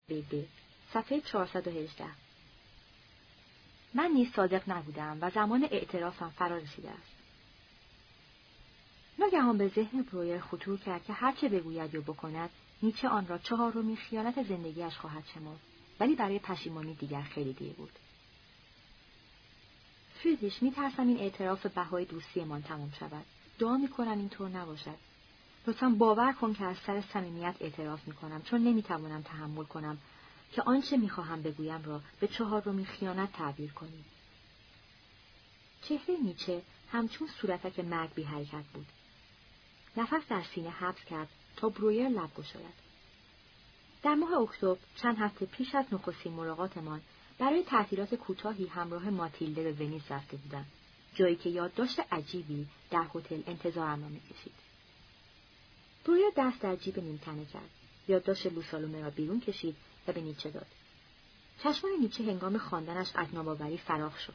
BB صفحه 418. من نیز صادق نبودم و زمان اعترافم فرا رسیده است. ناگهان به ذهن برویر خطور کرد که هرچه بگوید یا بکند، نیچه آن را چهارمین خیانت زندگیش خواهد شمرد، ولی برای پشیمانی دیگر خیلی دیر بود. فریدریش، می‌ترسم این اعتراف بهای دوستیمان تمام شود. دعا می‌کنم اینطور نباشد. لطفاً باور کن که از سر صمیمیت اعتراف می‌کنم، چون نمی‌توانم تحمل کنم که آنچه می‌خواهم بگویم را به چهارمین خیانت تعبیر کنی. چهره نیچه همچون صورتک مرگ بی حرکت بود. نفس در سینه حبس کرد تا برویر لب گشاید. در ماه اکتبر، چند هفته پیش از نخستین ملاقاتمان، برای تعطیلات کوتاهی همراه ماتیلده به ونیز رفته بودم، جایی که یادداشت عجیبی در هتل انتظارم را می‌کشید. برویر دست در جیب نیمتنه کرد، یادداشت لوسالومه را بیرون کشید و به نیچه داد. چشمان نیچه هنگام خواندنش از ناباوری فراخ شد.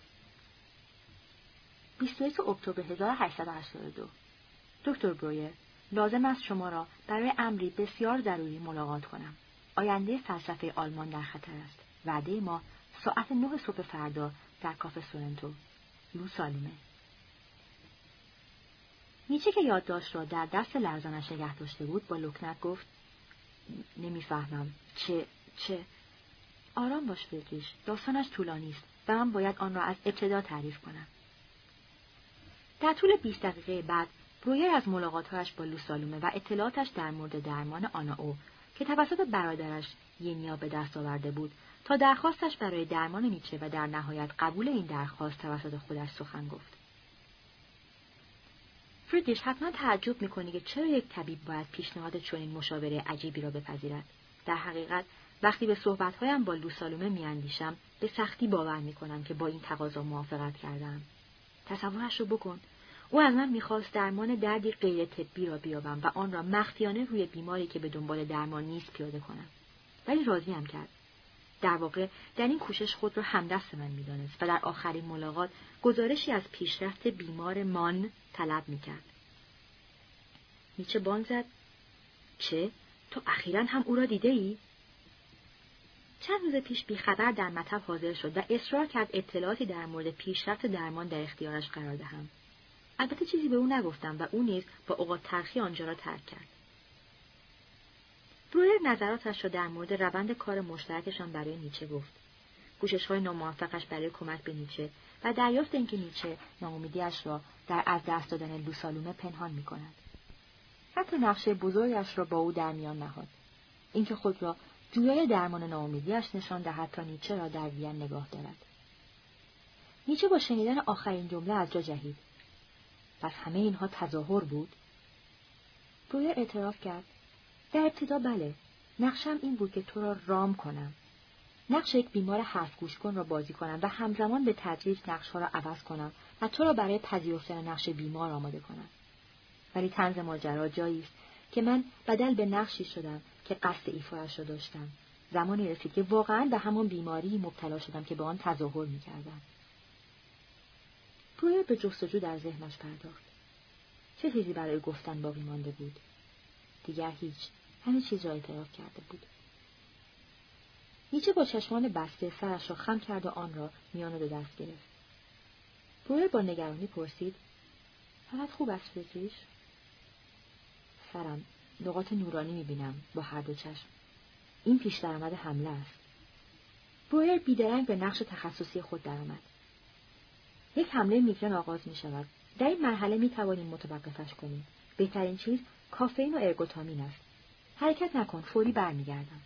21 اکتبر 1882. دکتر برویر، لازم است شما را برای امری بسیار ضروری ملاقات کنم. آینده فلسفه آلمان در خطر است. وعده ما ساعت 9 صبح فردا در کافه سورنتو. لوسالومه. نیچه که یادداشت را در دست لرزانش نگه داشته بود با لکنت گفت: نمیفهمم. چه؟ آرام باش فریدریش، داستانش طولانی است و من باید آن را از ابتدا تعریف کنم. در طول 20 دقیقه بعد برویر از ملاقات‌هایش با لوسالومه و اطلاعاتش در مورد درمان آنا او که توسط برادرش ینیا به دست آورده بود تا درخواستش برای درمان نیچه و در نهایت قبول این درخواست توسط خودش سخن گفت. فریدریش، حتما تعجب می‌کنی که چرا یک طبیب باید پیشنهاد چنین مشاوره عجیبی را بپذیرد. در حقیقت وقتی به صحبت‌هایم با لوسالومه می‌اندیشم، به سختی باور می‌کنم که با این تقاضا موافقت کردم. تصورش رو بکن. او از من می‌خواست درمان دردی غیر طبی را بیابم و آن را مخفیانه روی بیماری که به دنبال درمان نیست پیاده کنم. ولی راضیم کرد. در واقع در این کوشش خود را همدست من می‌دانست و در آخرین ملاقات گزارشی از پیشرفت بیمار مان طلب می‌کرد. نیچه بانگ زد: چه؟ تو اخیراً هم او را دیده‌ای؟ چند روز پیش بیخبر در مطب حاضر شد و اصرار کرد اطلاعاتی در مورد پیشرفت درمان در اختیارش قرار دهم. البته چیزی به او نگفتم و او نیز با اوقات تلخی آنجا را ترک کرد. برویر نظراتش را در مورد روند کار مشترکشان برای نیچه گفت. کوشش‌های ناموفقش برای کمک به نیچه و دریافت اینکه نیچه ناامیدی‌اش را در از دست دادن لوسالومه پنهان می‌کند. حتی نقشه بزرگش را با او در میان نهاد. اینکه خود را جویای درمان ناامیدی‌اش نشان دهد تا نیچه را در وین نگاه دارد. نیچه با شنیدن آخرین جمله از جا جهید. پس همه اینها تظاهر بود؟ برویر اعتراف کرد: در ابتدا بله. نقشم این بود که تو را رام کنم. نقش یک بیمار حرف گوش کن را بازی کنم و همزمان به تدریج نقش‌ها را عوض کنم و تو را برای پذیرفتن نقش بیمار آماده کنم. ولی طنز ماجرا جایی است که من بدل به نقشی شدم که قصد ایفایش را داشتم. زمانی رسید که واقعاً به همان بیماری مبتلا شدم که به آن تظاهر می‌کردم. برویر به جستجو در ذهنش پرداخت. چه چیزی برای گفتن باقی مانده بود؟ دیگر هیچ. همه چیز را اعتراف کرده بود. نیچه با چشمان بسته سرش را خم کرد و آن را میان دو دست گرفت. برویر با نگرانی پرسید: حالت خوب است فریدریش؟ سرم، نقاط نورانی می‌بینم با هر دو چشم. این پیش درآمد حمله است. برویر بیدرنگ به نقش تخصصی خود درآمد. یک حمله میگرن آغاز می‌شود. در این مرحله می‌توانیم متوقفش کنیم. بهترین چیز کافئین و ارگوتامین است. حرکت نکن، فوری برمیگردم.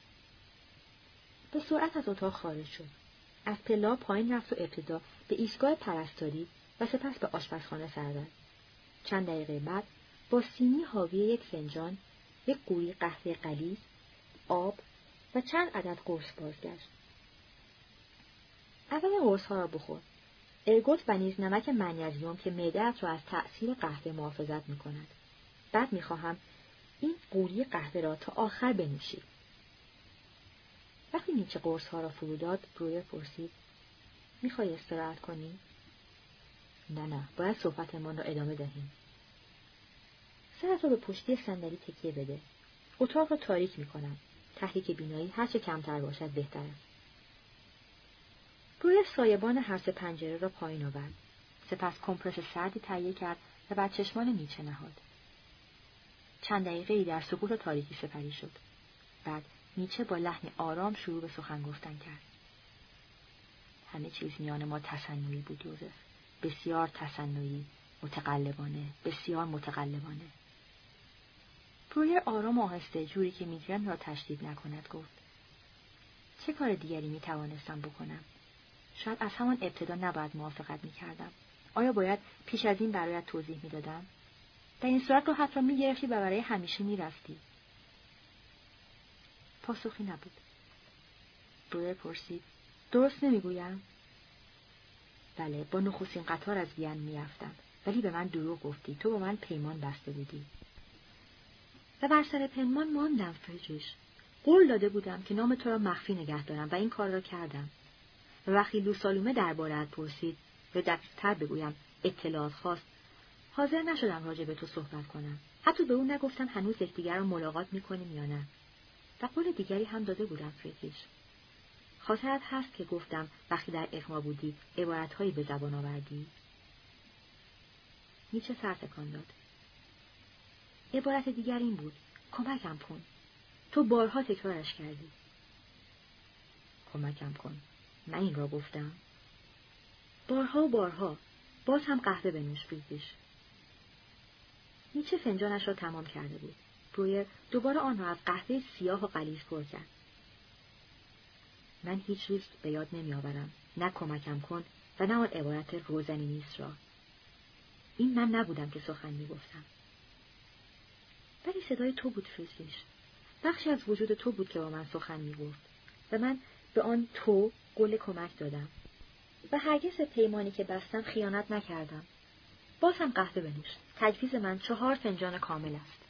به سرعت از اتاق خارج شد. از پلا پایین رفت و ابتدا به ایستگاه پرستاری و سپس به آشپزخانه سر زد. چند دقیقه بعد با سینی حاوی یک فنجان، یک قوری قهوه غلیظ، آب و چند عدد قرص بازگشت. اول قرص‌ها را بخور. ارگوت و نیز نمک منیزیم که معده‌ات را از تأثیر قهوه محافظت می‌کند. بعد می‌خواهم این قوری قهوه را تا آخر بنوشی. وقتی نیچه قرص‌ها را فرو داد، برویر پرسید: می‌خوای استراحت کنی؟ نه، باید صحبتمان را ادامه دهیم. سرت را به پشتی صندلی تکیه بده. اتاق را تاریک می‌کنم. تحریک بینایی هرچه کمتر باشد بهتر است. روی سایبان هر سه پنجره را پایین آورد. سپس کمپرس سردی تهیه کرد و بر چشمان نیچه نهاد. چند دقیقه‌ای در سکوت و تاریکی سپری شد. بعد نیچه با لحن آرام شروع به سخن گفتن کرد. همه چیز میان ما تصنعی بود یوزف. بسیار تصنعی، متقلبانه، بسیار متقلبانه. برویر آرام و آهسته جوری که میگرن را تشدید نکند گفت: چه کار دیگری میتوانستم بکنم؟ شاید از همان ابتدا نباید موافقت میکردم. آیا باید پیش از این برایت توضیح میدادم؟ در این صورت راحت را میگرفتی و برای همیشه میرفتی. پاسخی نبود. برویر پرسید: درست نمیگویم؟ بله، با نخستین قطار از وین میرفتم، ولی به من دروغ گفتی. تو با من پیمان بسته بودی. و بر سر پیمان ماندم فریدریش. قول داده بودم که نام تو را مخفی نگه دارم و این کار را کردم. و وقتی لوسالومه درباره‌ات پرسید، یا دقیق‌تر بگویم اطلاعات خواست، حاضر نشدم راجع به تو صحبت کنم. حتی به او نگفتم هنوز یکدیگر را ملاقات می‌کنیم یا نه. و قول دیگری هم داده بودم فریدریش. خاطرت هست که گفتم وقتی در اغما بودی عبارت‌هایی به زبان آوردی؟ نیچه سر تکان داد. عبارت دیگر این بود: کمکم کن. تو بارها تکرارش کردی. کمکم کن. من این را گفتم. بارها و بارها. باز هم قهوه بنوش فریدریش. نیچه فنجانش را تمام کرده بود. برویر دوباره آن را از قهوه سیاه و غلیظ پر کرد. من هیچ روز به یاد نمی‌آورم، نه کمکم کن و نه آن عبارت روزنی نیست را. این من نبودم که سخن می‌گفتم. ولی صدای تو بود فریدریش. بخشی از وجود تو بود که با من سخن می‌گفت و من به آن تو قول کمک دادم و هرگز به پیمانی که بستم خیانت نکردم. باز هم قهوه بنوش. تجویز من 4 فنجان کامل است.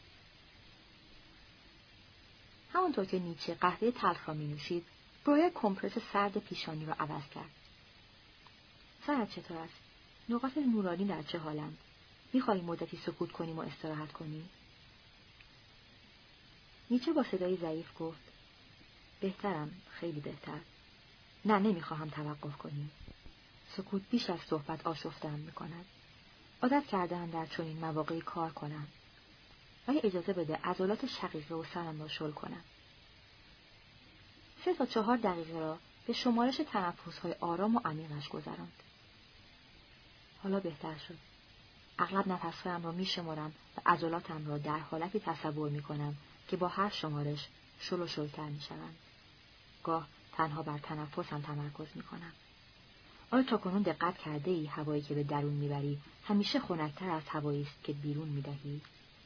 همانطور که نیچه قهوه تلخ را می‌نوشید، برویر کمپرس سرد پیشانی را عوض کرد. سرت چطور است؟ نقاط نورانی در چه حالند؟ می‌خواهی مدتی سکوت کنیم و استراحت کنیم؟ نیچه با صدای ضعیف گفت: بهترم، خیلی بهتر. نه، نمی‌خواهم توقف کنیم. سکوت بیش از صحبت آشفته‌ام می‌کند. عادت کرده‌ام در چنین مواقعی کار کنم. ولی اجازه بده عضلات شقیقه و سرم را شل کنم. 3 تا 4 دقیقه را به شمارش تنفس‌های آرام و عمیقش گذراند. حالا بهتر شد. اغلب نفس‌هایم را می‌شمارم و عضلاتم را در حالتی تصور می‌کنم که با هر شمارش شل و شل‌تر می‌شوند. گاه تنها بر تنفسم تمرکز می‌کنم. آیا تاکنون دقت کرده‌ای هوایی که به درون می‌بری همیشه خنک‌تر از هوایی است که بیرون می‌دهی؟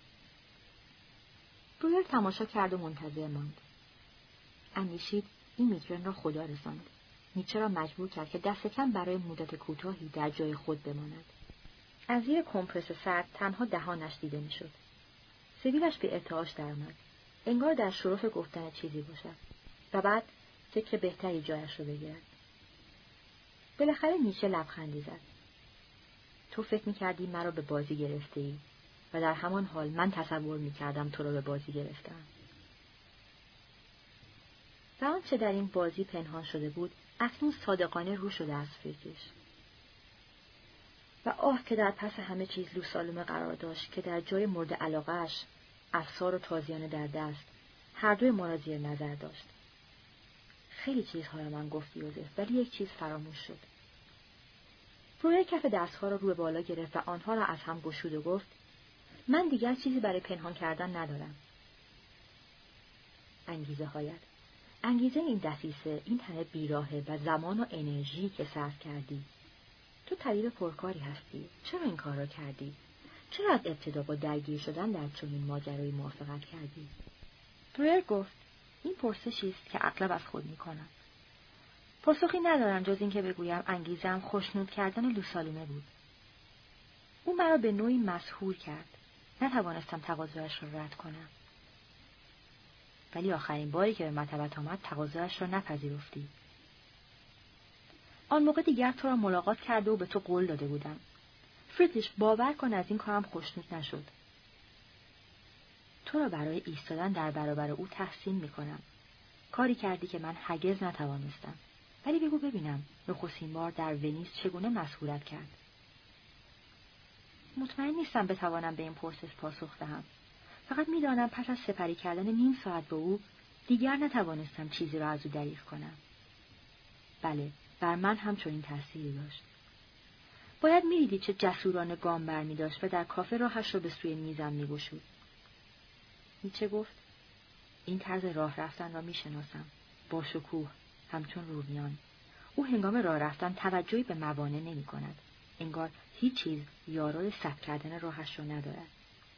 برویر تماشا کرد و منتظر ماند. اندیشید این میگرن را خدا رساند. نیچه را مجبور کرد که دست کم برای مدت کوتاهی در جای خود بماند. از زیر کمپرس سرد تنها دهانش دیده میشد. سبیلش به ارتعاش درآمد. انگار در شرف گفتن چیزی باشد. و بعد فکر بهتری جایش را بگیرد. بالاخره نیچه لبخندی زد. تو فکر می‌کردی مرا به بازی گرفته‌ای و در همان حال من تصور می‌کردم تو را به بازی گرفتم. و آنچه در این بازی پنهان شده بود اکنون صادقانه رو شده از فریدریش. و آه که در پس همه چیز لوسالومه قرار داشت که در جای مورد علاقه‌اش افسار و تازیانه در دست هر دوی ما را زیر نظر داشت. خیلی چیزها را من گفت یوزف، ولی یک چیز فراموش شد. روی کف دستها را رو به بالا گرفت و آنها را از هم گشود و گفت: من دیگر چیزی برای پنهان کردن ندارم. انگیزه این دسیسه، این همه بیراهه و زمان و انرژی که صرف کردی. تو طبیب پرکاری هستی. چرا این کار را کردی؟ چرا از ابتدا با درگیر شدن در چنین ماجرایی موافقت کردی؟ برویر گفت: این پرسشی است که اغلب از خود می‌کنم. پاسخی ندارم جز این که بگویم انگیزه‌ام خوشنود کردن لوسالومه بود. او مرا به نوعی مسحور کرد. نتوانستم تقاضایش را رد کنم. ولی آخرین باری که به مطبت آمد تقاضایش را نپذیرفتی. آن موقع دیگر تو را ملاقات کرده و به تو قول داده بودم. فریدریش، باور کن از این کارم خوشنود نشد. تو را برای ایستادن در برابر او تحسین می‌کنم. کاری کردی که من هرگز نتوانستم. ولی بگو ببینم نخستین بار در ونیز چگونه مسحورت کرد؟ مطمئن نیستم بتوانم به این پرسش پاسخ دهم. فقط میدانم پس از سپری کردن نیم ساعت با او دیگر نتوانستم چیزی را از او دریغ کنم. بله، بر من هم چنین تأثیری داشت. باید می‌دیدی چه جسورانه گام برمی‌داشت و در کافه راهش را به سوی میزم می‌گشود. نیچه گفت: این طرز راه رفتن را می‌شناسم. با شکوه، همچون رومیان. او هنگام راه رفتن توجهی به موانع نمی‌کند. انگار هیچ چیز یارای سد کردن راهش را ندارد.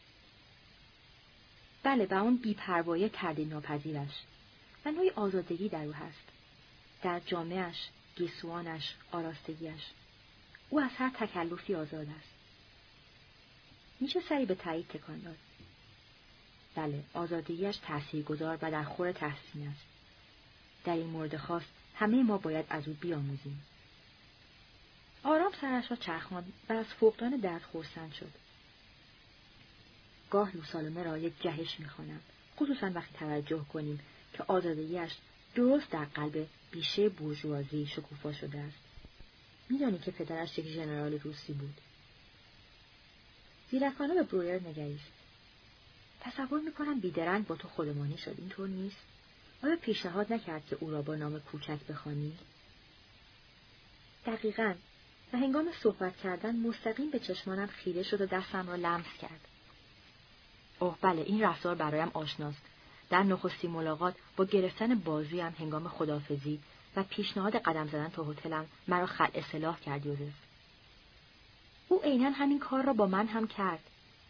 بله، و اون بی‌پروایی تردید ناپذیرش و نوعی آزادگی در او هست. در جامه‌اش، گیسوانش، آراستگیش. او از هر تکلفی آزاد است. نیچه سری به تایید تکان داد. بله، آزادگیش تاثیرگذار و در خور تحسین است. در این مورد خاص همه ما باید از او بیاموزیم. آرام سرش را چرخاند و از فقدان درد خرسند شد. گاه لوسالمه را یک جهش می‌خوانم، خصوصا وقتی توجه کنیم که آزادگیش درست در قلب بیشه بورژوازی شکوفا شده است. می‌دانی که پدرش یک ژنرال روسی بود. زیرکانه به برویر نگریست. تصور می‌کنم بیدرنگ با تو خودمانی شد، اینطور نیست؟ آیا پیشنهاد نکرد که او را با نام کوچک بخوانی؟ دقیقاً. و هنگام صحبت کردن مستقیم به چشمانم خیره شد و دستم را لمس کرد. اوه بله، این رفتار برایم آشناست. در نخستین ملاقات با گرفتن بازویم هنگام خداحافظی و پیشنهاد قدم زدن تا هتلم مرا خلع سلاح کرد یوزف. او عیناً همین کار را با من هم کرد.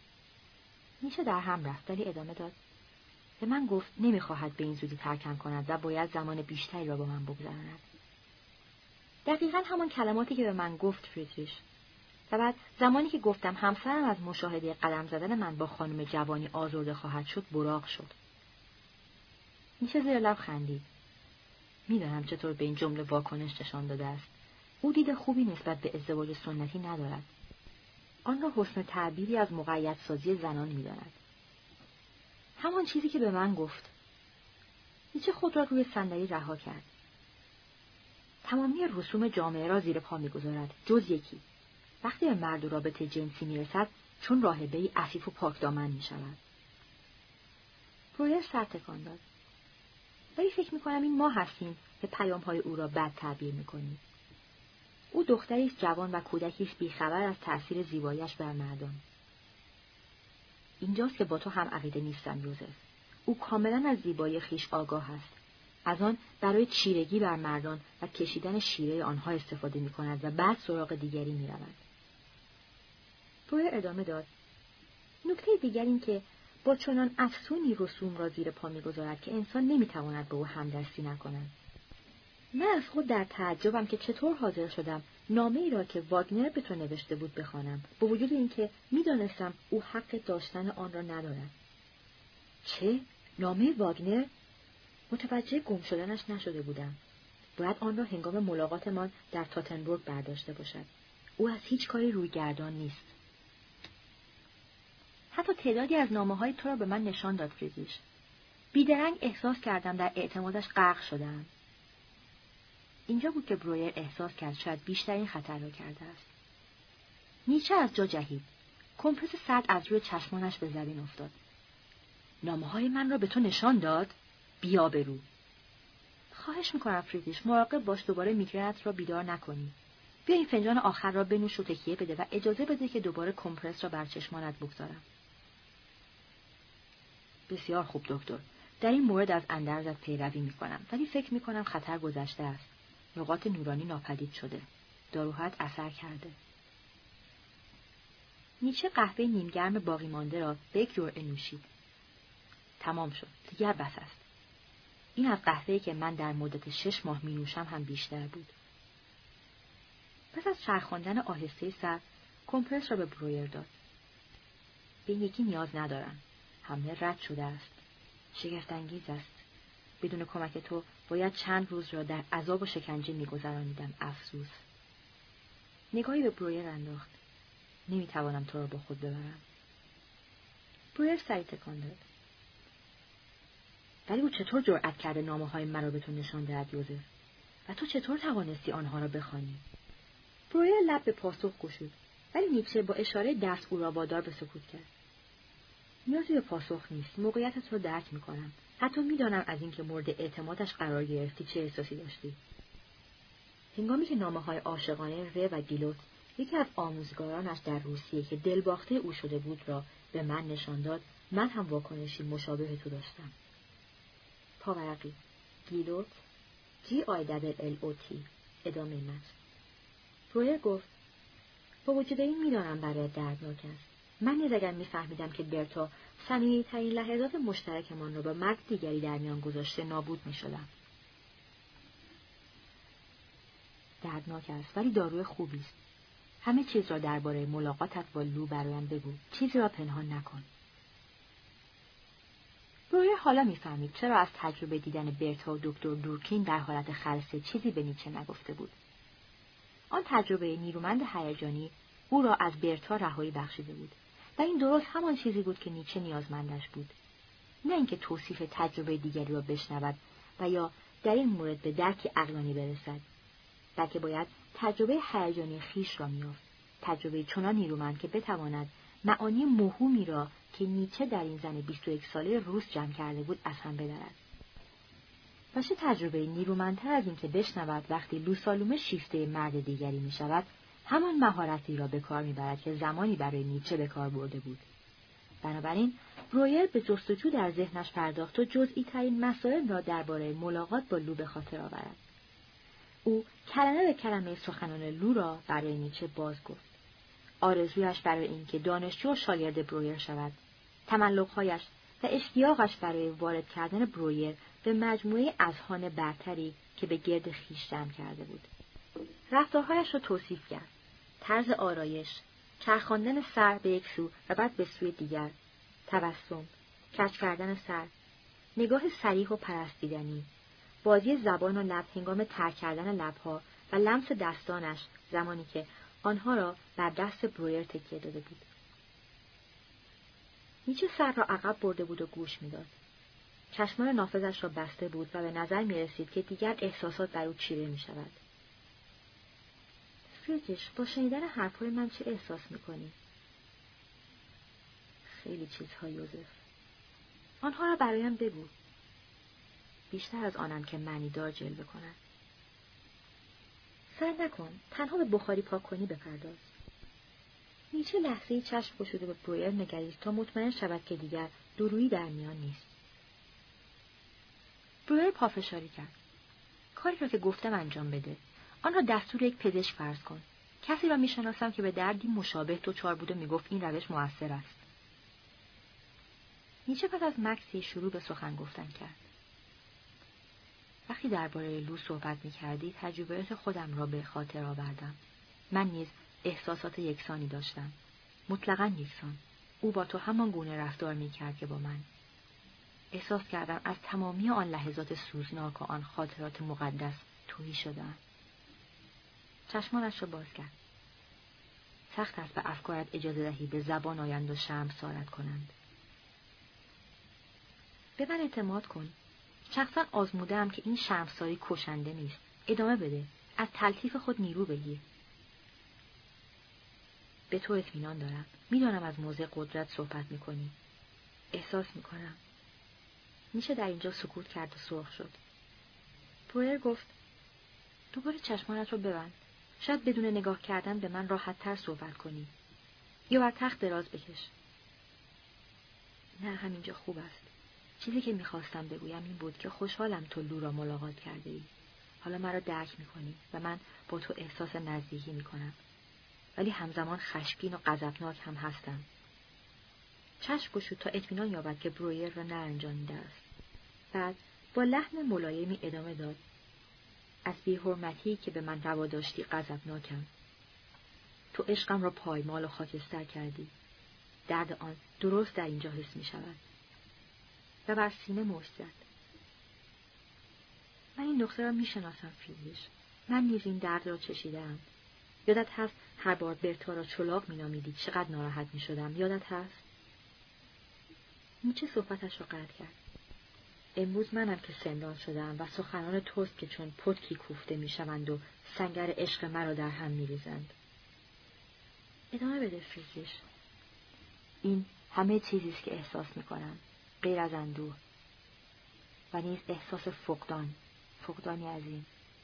نیچه در هم رفت ولی ادامه داد. به من گفت نمیخواهد به این زودی ترکم کند و باید زمان بیشتری را با من بگذراند. دقیقاً همان کلماتی که به من گفت فریدریش. و بعد زمانی که گفتم همسرم از مشاهده قدم زدن من با خانم جوانی آزرده خواهد شد براق شد. نیچه زیر لب خندید. میدانم چطور به این جمله واکنش نشان داده است. او دید خوبی نسبت به ازدواج سنتی ندارد. آن را حسن تعبیری از مقیدسازی زنان می‌داند. همان چیزی که به من گفت. نیچه خود را روی صندلی رها کرد. تمامی رسوم جامعه را زیر پا می‌گذارد جز یکی. وقتی به مرد و رابطه جنسی می‌رسد چون راهبه‌ای عفیف و پاکدامن می‌شود. برویر سر تکان داد. ولی فکر می‌کنم این ما هستیم که پیام‌های او را بد تعبیر می‌کنیم. او دختری است جوان و کودکی است بی‌خبر از تأثیر زیبایی‌اش بر مردان. اینجاست که با تو هم عقیده نیستم یوزف. او کاملاً از زیبایی خویش آگاه است. از آن برای چیرگی بر مردان و کشیدن شیره آنها استفاده می‌کند و بعد سراغ دیگری می‌رود. برویر ادامه داد. نکته دیگر این که با چنان افسونی رسوم را زیر پا می‌گذارد که انسان نمی‌تواند به او همدستی نکند. من از خود در تعجبم که چطور حاضر شدم نامه‌ای را که واگنر به تو نوشته بود بخوانم، با وجود اینکه می‌دانستم او حق داشتن آن را ندارد. چه؟ نامه واگنر؟ متوجه گم شدنش نشده بودم. باید آن را هنگام ملاقاتمان در تاتنبورگ برداشته باشد. او از هیچ کاری روی گردان نیست. حتی تعدادی از نامه‌های تو را به من نشان داد فریدریش. بیدرنگ احساس کردم در اعتمادش غرق شدم. اینجا بود که برویر احساس کرد شاید بیشترین خطر را کرده است. نیچه از جا جهید. کمپرس سرد از روی چشمانش به زمین افتاد. نامه‌های من را به تو نشان داد؟ بیا برو. خواهش میکنم فریدریش مراقب باش دوباره میگرنت را بیدار نکنی. بیا این فنجان آخر را بنوش و تکیه بده و اجازه بده که دوباره کمپرس را بر چشمانت بگذارم. بسیار خوب دکتر. در این مورد از اندرزت پیروی میکنم ولی فکر میکنم خطر گذشته است. نقاط نورانی ناپدید شده. داروهایت اثر کرده. نیچه قهوه نیمگرم باقی مانده را به یک جرعه نوشید. تمام شد. دیگر بس است. این از قهوه‌ای که من در مدت 6 ماه می نوشم هم بیشتر بود. پس از چرخاندن آهسته سر، کمپرس را به برویر داد. به این یکی نیاز ندارم. حمله رد شده است. شگفت‌انگیز است. بدون کمک تو باید چند روز را در عذاب و شکنجه می‌گذرانیدم. افسوس. نگاهی به برویر انداخت. نمی‌توانم تو را با خود ببرم. برویر سری تکان داد. ولی او چطور جرأت کرده نامه‌های مرا به تو نشان دهد یوزف؟ و تو چطور توانستی آنها را بخوانی؟ برویر لب به پاسخ گشود، ولی نیچه با اشاره دست او را وادار به سکوت کرد. نیازی به پاسخ نیست. موقعیتت را درک می‌کنم. حتی می‌دانم از اینکه مورد اعتمادش قرار گرفتی چه احساسی داشتی. هنگامی که نامه‌های عاشقانه ر و گیلوت، یکی از آموزگارانش در روسیه که دلباخته او شده بود، را به من نشان داد، من هم واکنشی مشابه تو داشتم. پاورقی گیلوت GILLOT. ادامه متن. برویر گفت: با وجود این می‌دانم برای دردناک است. من نیز اگر می‌فهمیدم که برتا صمیمی‌ترین لحظات مشترکمان را با مرد دیگری در میان گذاشته، نابود می‌شدم. دردناک است، ولی داروی خوبی است. همه چیز را درباره ملاقاتت با لو برایم بگو. چیزی را پنهان نکن. برویر حالا می‌فهمید چرا از تجربه دیدن برتا و دکتر دورکین در حالت خلسه چیزی به نیچه نگفته بود. آن تجربه نیرومند هیجانی او را از برتا رهایی بخشیده بود و این درست همان چیزی بود که نیچه نیازمندش بود. نه اینکه توصیف تجربه دیگری را بشنود و یا در این مورد به درکی عقلانی برسد، بلکه باید تجربه هیجانی خیش را می‌یافت، تجربه چنان نیرومند که بتواند معانی موهومی را که نیچه در این زن 21 ساله روس جمع کرده بود از هم بدرد. و چه تجربه نیرومندتر از این که بشنود وقتی لوسالومه شیفته مرد دیگری می شود، همان مهارتی را به کار می برد که زمانی برای نیچه به کار برده بود. بنابراین برویر به جستجو در ذهنش پرداخت و جزئی ترین مسائل را درباره ملاقات با لو به خاطر آورد. او کلمه به کلمه سخنان لو را برای نیچه باز گفت. آرزویش برای اینکه دانشجو و شاگرد برویر شود، تملق‌هایش و اشتیاقش برای وارد کردن برویر به مجموعه اذهان برتری که به گرد خویش جمع کرده بود. رفتارهایش را توصیف کرد. طرز آرایش، چرخاندن سر به یک سو و بعد به سوی دیگر، تبسم، کج کردن سر، نگاه صریح و پرستیدنی، بازی زبان و لب هنگام تر کردن لبها و لمس دستانش زمانی که آنها را بر دست برویر تکیه داده بود. نیچه سر را عقب برده بود و گوش می‌داد. چشمان نافذش را بسته بود و به نظر می‌رسید که دیگر احساسات بر او چیره می‌شود. فریدریش، با شنیدن حرف‌های من چه احساس می‌کنی؟ خیلی چیزها یوزف. آنها را برایم بگو. بیشتر از آنم که معنی دار جلوه کنند. سعی نکن، تنها به بخاری پاک کنی بپرداز. نیچه لحظه‌ای چشم گشوده به برویر نگریست تا مطمئن شود که دیگر دورویی در میان نیست. برویر پافشاری کرد. کاری را که گفتم انجام بده. آن را دستور یک پزشک فرض کن. کسی را میشناسم که به دردی مشابه دچار بود و میگفت این روش مؤثر است. نیچه پس از مکثی شروع به سخن گفتن کرد. وقتی درباره لو صحبت می‌کردی، تجربیات خودم را به خاطر آوردم. من نیز احساسات یکسانی داشتم. مطلقاً یکسان. او با تو همان گونه رفتار می‌کرد که با من. احساس کردم از تمامی آن لحظات سوزناک و آن خاطرات مقدس تهی شدم. چشمانش را باز کرد. سخت است به افکارت اجازه دهی به زبان آیند و شرمسارت کنند. به من اعتماد کن. شخصا آزموده‌ام که این شرمساری کشنده نیست. ادامه بده. از تلطیف خود نیرو بگیر. به تو اطمینان دارم. میدانم از موضع قدرت صحبت میکنی. احساس میکنم. نیچه در اینجا سکوت کرد و سرخ شد. برویر گفت: دوباره چشمانت رو ببند. شاید بدون نگاه کردن به من راحت تر صحبت کنی. یا بر تخت دراز بکش. نه، همینجا خوب است. چیزی که میخواستم بگویم این بود که خوشحالم تو لو را ملاقات کرده ای. حالا مرا درک میکنی و من با تو احساس نزدیکی میکنم. ولی همزمان خشمگین و غضبناک هم هستم. چشم گشود تا اطمینان یابد که برویر را نرنجانیده است. بعد با لحن ملایمی ادامه داد: از بی‌حرمتی که به من روا داشتی غضبناکم. تو عشقم را پایمال و خاکستر کردی. درد آن درست در اینجا حس می شود. و بر سینه مشت زد. من این دختر را می شناسم فریدریش. من نیز این درد را چشیدم. یادت هست هر بار برتا را چلاق می نامیدی چقدر ناراحت می شدم؟ یادت هست؟ نیچه صحبتش را قطع کرد. امروز منم که سندان شدم و سخنان توست که چون پتکی کوفته میشوند و سنگر عشق مرا در هم میریزند. ادامه بده فریدریش. این همه چیزی است که احساس میکنم، غیر از اندوه و نیز احساس فقدانی عظیم.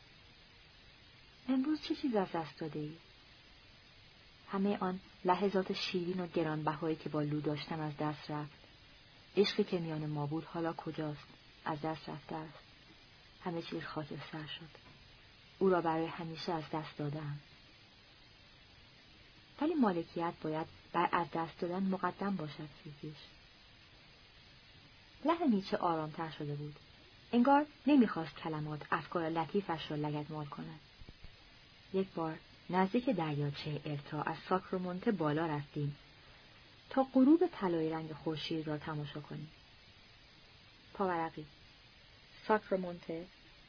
امروز چه چیز از دست داده ای؟ همه آن لحظات شیرین و گرانبهایی که با لو داشتم از دست رفت. عشقی که میان ما بود حالا کجاست؟ از دست رفته است. همه چیز خاکستر شد. او را برای همیشه از دست دادم. ولی مالکیت باید بر از دست دادن مقدم باشد فریدریش. لحن نیچه آرامتر شده بود. انگار نمیخواست کلمات افکار لطیفش را لگدمال کند. یک بار نزدیک دریاچه ارتا از ساکرامنته بالا رفتیم تا غروب طلایی رنگ خورشید را تماشا کنیم. پاورقی ساکرامنته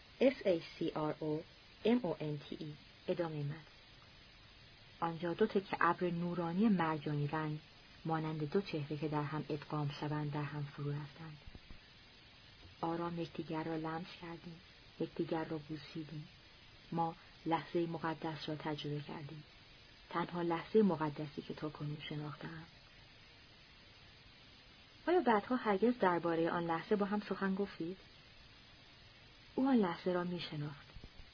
SACROMONTE. ادامه متن. آنجا دو تکه ابر نورانی مرجانی رنگ مانند دو چهره که در هم ادغام شوند در هم فرو رفتند. آرام یکدیگر را لمس کردیم، یکدیگر را بوسیدیم. ما لحظه مقدس را تجربه کردیم. تنها لحظه مقدسی که تا کنون شناختم. آیا بعدها هرگز درباره آن لحظه با هم سخن گفتید؟ او آن لحظه را می شناخت.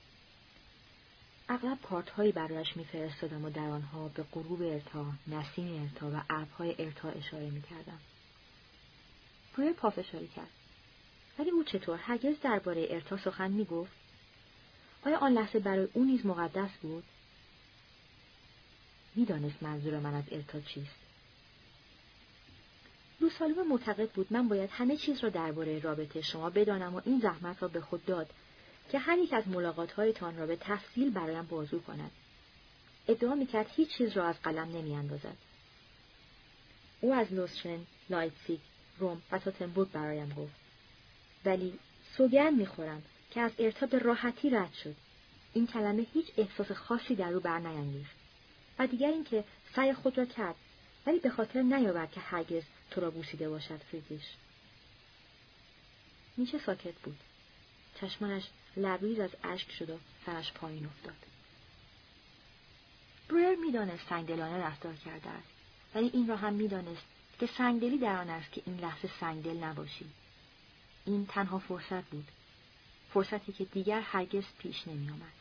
اغلب کارت‌هایی برایش می‌فرستادم و در آنها به غروب ارتا، نسیم ارتا و ابرهای ارتا اشاره می‌کردم. برویر پافشاری کرد. ولی او چطور هرگز درباره ارتا سخن می‌گفت؟ آیا آن لحظه برای او نیز مقدس بود؟ می‌دانست منظور من از ارتا چیست. لوسالوم معتقد بود من باید همه چیز را درباره رابطه شما بدانم و این زحمت را به خود داد که هر یک از ملاقات‌هایتان را به تفصیل برایم بازگو کند. ادعا می‌کرد هیچ چیز را از قلم نمی‌اندازد. او از لوسترن، لایپزیگ، روم و تاتنبورگ برایم گفت. ولی سوگند می‌خورم که از ارتا به راحتی رد شد. این کلمه هیچ احساس خاصی در او برنیانگیخت. و دیگر اینکه سعی خود را کرد، ولی به خاطر نیاورد که هرگز تو را بوسیده باشد فریدریش. نیچه ساکت بود. چشمانش لبریز از اشک شد و سرش پایین افتاد. برویر می‌دانست سنگدلانه رفتار کرده است، ولی این را هم می‌دانست که سنگدلی در آن است که این لحظه سنگدل نباشی. این تنها فرصت بود. فرصتی که دیگر هرگز پیش نمی‌آمد.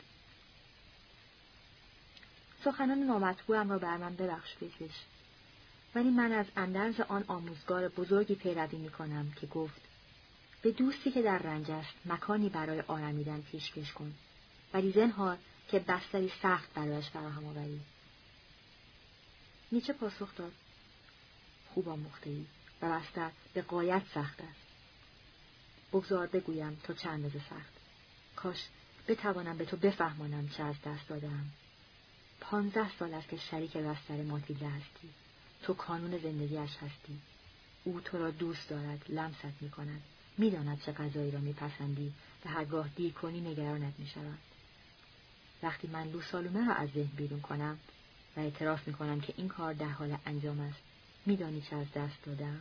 سخنان نامطبوعم را بر من ببخش فریدریش، ولی من از اندرز آن آموزگار بزرگی پیروی می‌کنم که گفت به دوستی که در رنج است مکانی برای آرمیدن پیشکش کن، ولی زنهار که بستری سخت برایش فراهم آوری. نیچه پاسخ داد: خوب آموخته‌ای و بستر به غایت سخت است. بگذار بگویم تا چه اندازه سخت. کاش بتوانم به تو بفهمانم چه از دست دادم. 15 سال است که شریک بستر ماتیلده هستی. تو کانون زندگیش هستی. او تو را دوست دارد، لمست می‌کند. می‌داند چه غذایی را می‌پسندی و هرگاه دیر کنی نگرانت می‌شود. وقتی من لوسالومه را از ذهن بیرون کنم و اعتراف می‌کنم که این کار در حال انجام است، می‌دانی چه از دست دادم؟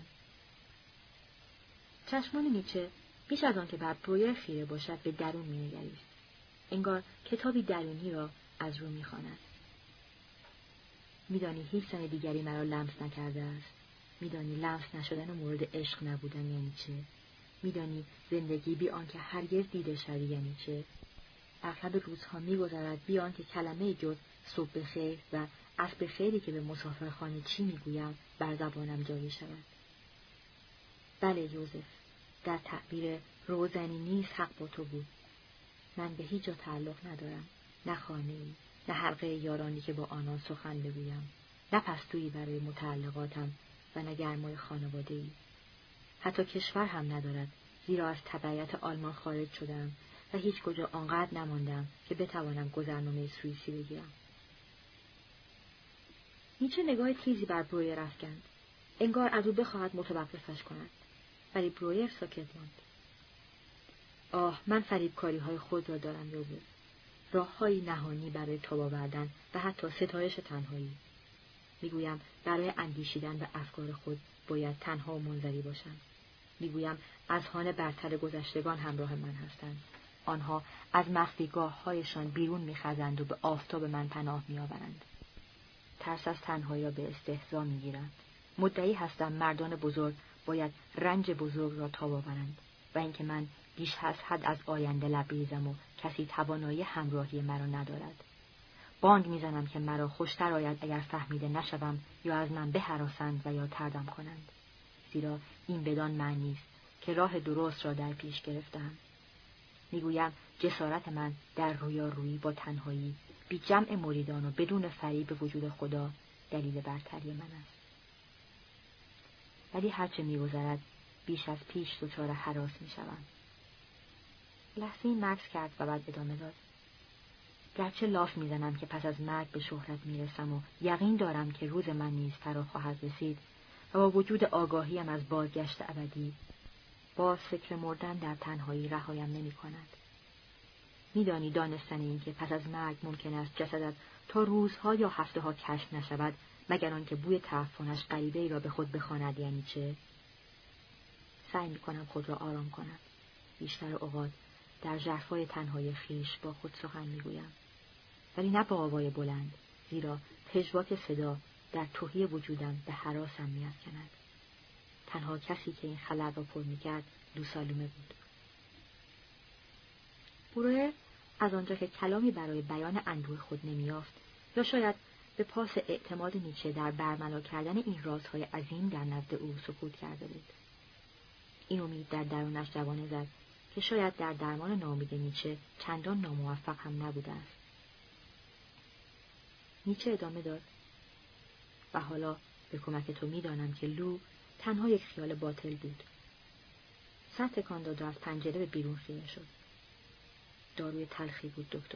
چشمان نیچه بیش از آن که بر برویر خیره باشد به درون می‌نگریست. انگار کتابی درونی را از رو می‌خواند. می‌دانی هیچ زن دیگری مرا لمس نکرده است. می‌دانی لمس نشدن و مورد عشق نبودن یعنی چه؟ می‌دانی زندگی بی آنکه هرگز دیده شوی یعنی چه؟ اغلب روزها می‌گذرد بی آنکه کلمه جز صبح بخیر و عصر بخیری که به مسافرخانه چی می‌گویم بر زبانم جاری شود. بله یوزف، در تعبیر روزنی نیست حق با تو بود. من به هیچ جا تعلق ندارم، نه خانه‌ای، نه حلقه یارانی که با آنان سخن بگویم، نه پستویی برای متعلقاتم و نه گرمای خانواده‌ای. حتی کشور هم ندارد، زیرا از تبعیت آلمان خارج شدم و هیچ کجا آنقدر نماندم که بتوانم گذرنامه سوئیسی بگیرم. نیچه نگاه تیزی بر برویر افکند، انگار از او بخواهد متوقفش کند، ولی برویر ساکت ماند. آه، من فریبکاری‌های خود را دارم یوزف، راه‌هایی نهانی برای تاب آوردن و حتی ستایش تنهایی. میگویم برای اندیشیدن به افکار خود باید تنها و منزوی باشم. میگویم اذهان برتر گذشتگان همراه من هستند. آنها از مخفیگاه‌هایشان بیرون می‌خزند و به آفتاب من پناه می‌آورند. ترس از تنهایی را به استهزا می‌گیرند. مدعی هستم مردان بزرگ باید رنج بزرگ را تاب آورند و اینکه من بیش از حد از آینده لبریزم و کسی توانایی همراهی مرا ندارد. بانگ می‌زنم که مرا خوشتر آید اگر فهمیده نشوم یا از من بهراسند و یا طردم کنند. زیرا این بدان معنی است که راه درست را در پیش گرفتم. میگویم جسارت من در رویارویی با تنهایی، بی جمع مریدان و بدون فریب وجود خدا دلیل برتری من است. ولی هرچه می‌گذرد بیش از پیش دچار هراس می‌شوم. لحظه‌ای مکث کرد و بعد ادامه داد. گرچه لاف می‌زنم که پس از مرگ به شهرت می‌رسم و یقین دارم که روز من نیز فرا خواهد رسید و با وجود آگاهیم از بازگشت ابدی، باز فکر مردن در تنهایی رهایم نمی‌کند. می‌دانی دانستن این که پس از مرگ ممکن است جسدت تا روزها یا هفته‌ها کشف نشود مگر آنکه بوی تعفنش غریبه‌ای را به خود بخواند یعنی چه؟ سعی می‌کنم خود را آرام کنم. بیشتر اوقات در ژرفای تنهایی خویش با خود سخن می‌گویم، ولی نه با آوای بلند، زیرا پژواک صدا در تهی وجودم به هراسم می‌افکند. تنها کسی که این خلأ را پر می‌کرد لوسالومه بود. بروئر از آنجا که کلامی برای بیان اندوه خود نمی‌یافت، یا شاید به پاس اعتماد نیچه در برملا کردن این رازهای عظیم در نزد او سکوت کرده بود. این امید در درونش جوانه زد که شاید در درمان ناامید نیچه چندان ناموفق هم نبوده است. نیچه ادامه داد: و حالا به کمک تو می‌دانم که لو تنها یک خیال باطل بود. سر تکان داد و از پنجره به بیرون خیره شد. داروی تلخی بود دکتر.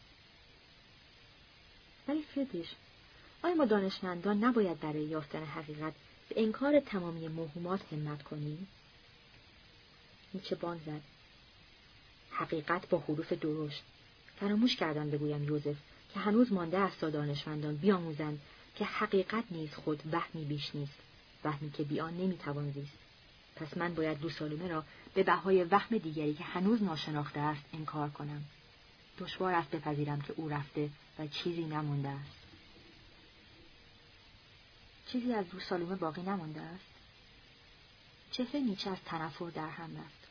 ولی فریدریش، آیا ما دانشمندان نباید برای یافتن حقیقت به انکار تمامی موهومات همت کنیم؟ نیچه بانگ زد: حقیقت با حروف درشت. فراموش کردم بگویم یوزف که هنوز مانده است تا دانشمندان بیاموزند که حقیقت نیز خود وهمی بیش نیست، وهمی که بی آن نمیتوان زیست. پس من باید لوسالومه را به بهای وهم دیگری که هنوز ناشناخته است انکار کنم. دشوار است بپذیرم که او رفته و چیزی نمانده است. چیزی از لوسالومه باقی نمانده است. چهره نیچه از تنفر در هم رفت.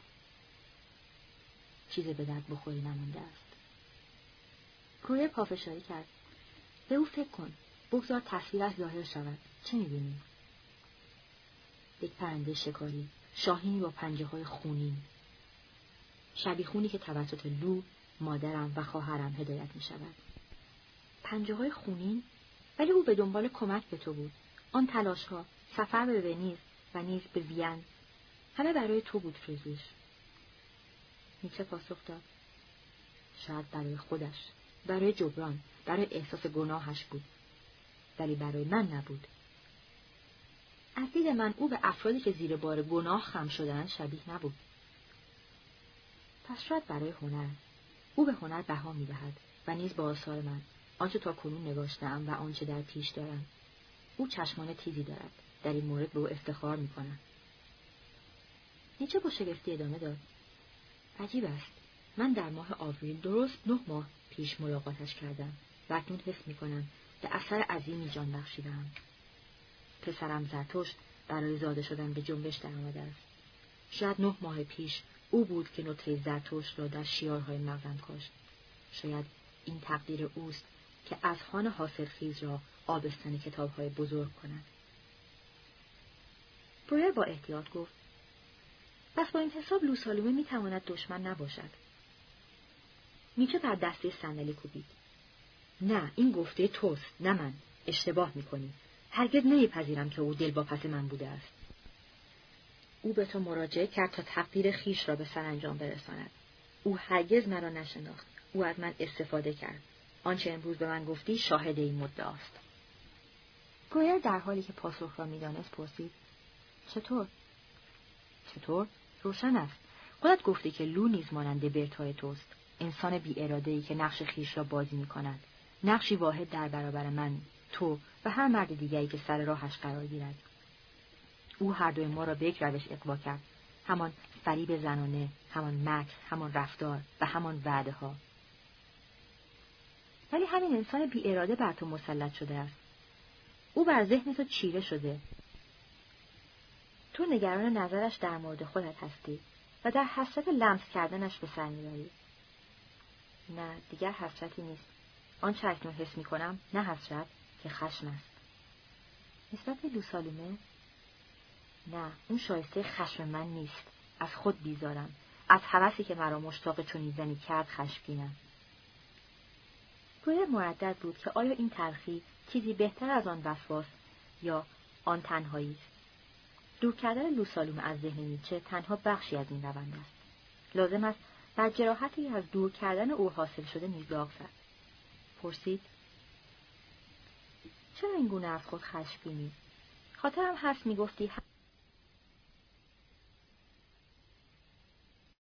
چیزی به درد بخوری نمانده است. روی پافشاری کرد. به او فکر کن. بگذار تصویرش ظاهر شود. چه می‌بینی؟ یک پرنده شکاری، شاهینی با پنجه‌های خونین. شبیخونی که توسط لو، مادرم و خواهرم هدایت می‌شود. پنجه‌های خونین؟ ولی او به دنبال کمک به تو بود. آن تلاش‌ها، سفر به ونیز و نیز به وین، همه برای تو بود فریدریش. نیچه پاسخ داد: شاید برای خودش، برای جبران، برای احساس گناهش بود، ولی برای من نبود. از دید من او به افرادی که زیر بار گناه خم شدند شبیه نبود. پس شاید برای هنر. او به هنر بها می‌دهد و نیز با آثار من، آنچه تا کنون نگاشته‌ام و آنچه در پیش دارم. او چشمان تیزی دارد. در این مورد به او افتخار می‌کنم. نیچه با شگفتی ادامه داد: عجیب است. من در ماه آوریل درست 9 ماه پیش ملاقاتش کردم و اکنون حس می‌کنم به اثر عظیمی جان بخشیده‌ام. پسرم زرتشت برای زاده شدن به جنبش در آمده است. شاید 9 ماه پیش او بود که نطفه زرتشت را در شیارهای مغزم کاشت. شاید این تقدیر اوست که اذهان حاصلخیز را آبستن کتاب‌های بزرگ کند. بروئر با احتیاط گفت: پس با این حساب لوسالومه میتواند دشمن نباشد. نیچه بر دسته صندلی کوبید. نه، این گفته توست، نه من. اشتباه میکنی. هرگز نمیپذیرم که او دلواپس من بوده است. او به تو مراجعه کرد تا تقدیر خیش را به سرانجام برساند. او هرگز مرا نشناخت. او از من استفاده کرد. آنچه امروز به من گفتی شاهد این مدعاست. گویر در حالی که پاسخ را میدانست پرسید: چطور؟ چطور؟ روشن است. خودت گفتی که لو نیز مانند برتای توست. انسان بی اراده‌ای که نقش خیش را بازی می‌کند. نقشی واحد در برابر من، تو و هر مرد دیگری که سر راهش قرار گیرد. او هر دوی ما را به یک روش اغوا کرد همان فریب زنانه، همان مکر، همان رفتار و همان وعده ها. ولی همین انسان بی اراده بر تو مسلط شده است. او بر ذهن تو چیره شده. تو نگران نظرش در مورد خودت هستی و در حسرت لمس کردنش به سر میبری. نه، دیگر حسرتی نیست. آنچه اکنون حس میکنم نه حسرت که خشم است. نسبت به لوسالومه؟ نه، اون شایسته خشم من نیست. از خود بیزارم. از هوسی که مرا مشتاق چنین زنی کرد خشمگینم. گویر مردد بود که آیا این تلخی چیزی بهتر از آن وسواس یا آن تنهایی است. دور کردن لوسالومه از ذهن نیچه تنها بخشی از این روند است. لازم است بر جراحتی از دور کردن او حاصل شده نیز داغ زد. پرسید: چرا این گونه از خود خشمگینی؟ خاطرم هست میگفتی